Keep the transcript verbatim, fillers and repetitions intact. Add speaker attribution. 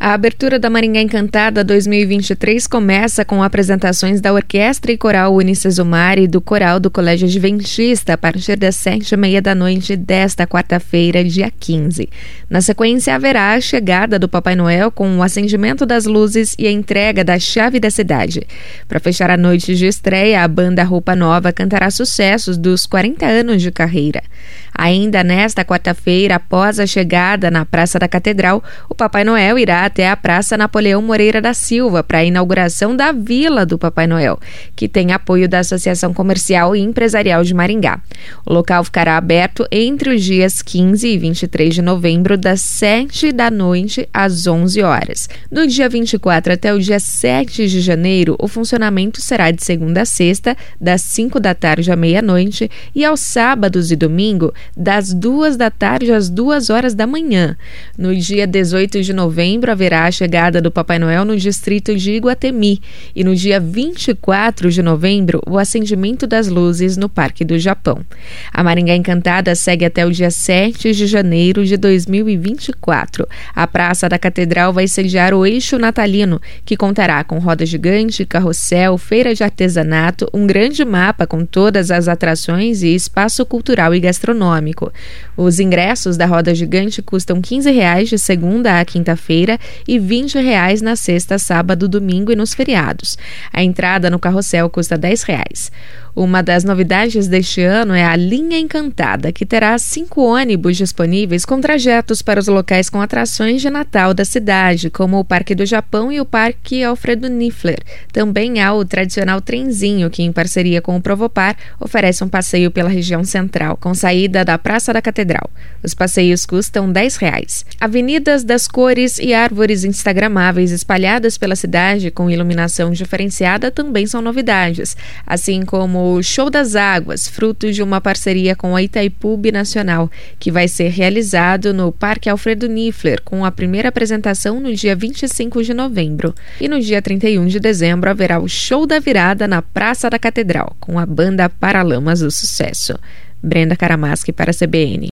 Speaker 1: A abertura da Maringá Encantada dois mil e vinte e três começa com apresentações da Orquestra e Coral Unicesumar e do Coral do Colégio Adventista a partir das sete e meia da noite desta quarta-feira, dia quinze. Na sequência, haverá a chegada do Papai Noel com o acendimento das luzes e a entrega da chave da cidade. Para fechar a noite de estreia, a banda Roupa Nova cantará sucessos dos quarenta anos de carreira. Ainda nesta quarta-feira, após a chegada na Praça da Catedral, o Papai Noel irá até a Praça Napoleão Moreira da Silva para a inauguração da Vila do Papai Noel, que tem apoio da Associação Comercial e Empresarial de Maringá. O local ficará aberto entre os dias quinze e vinte e três de novembro, das sete da noite às onze horas. Do dia vinte e quatro até o dia sete de janeiro, o funcionamento será de segunda a sexta, das cinco da tarde à meia-noite, e aos sábados e domingo, das duas da tarde às duas horas da manhã. No dia dezoito de novembro, haverá a chegada do Papai Noel no distrito de Iguatemi e no dia vinte e quatro de novembro, o acendimento das luzes no Parque do Japão. A Maringá Encantada segue até o dia sete de janeiro de dois mil e vinte e quatro. A Praça da Catedral vai sediar o Eixo Natalino, que contará com roda gigante, carrossel, feira de artesanato, um grande mapa com todas as atrações e espaço cultural e gastronômico. Os ingressos da roda gigante custam quinze reais de segunda a quinta-feira e vinte reais na sexta, sábado, domingo e nos feriados. A entrada no carrossel custa dez reais. Uma das novidades deste ano é a Linha Encantada, que terá cinco ônibus disponíveis com trajetos para os locais com atrações de Natal da cidade, como o Parque do Japão e o Parque Alfredo Niffler. Também há o tradicional trenzinho, que em parceria com o Provopar oferece um passeio pela região central, com saída da Praça da Catedral. Os passeios custam dez reais. Avenidas das cores e árvores instagramáveis espalhadas pela cidade com iluminação diferenciada também são novidades, assim como o Show das Águas, fruto de uma parceria com a Itaipu Binacional, que vai ser realizado no Parque Alfredo Niffler, com a primeira apresentação no dia vinte e cinco de novembro. E no dia trinta e um de dezembro haverá o Show da Virada na Praça da Catedral, com a banda Paralamas do Sucesso. Brenda Karamaschi para a C B N.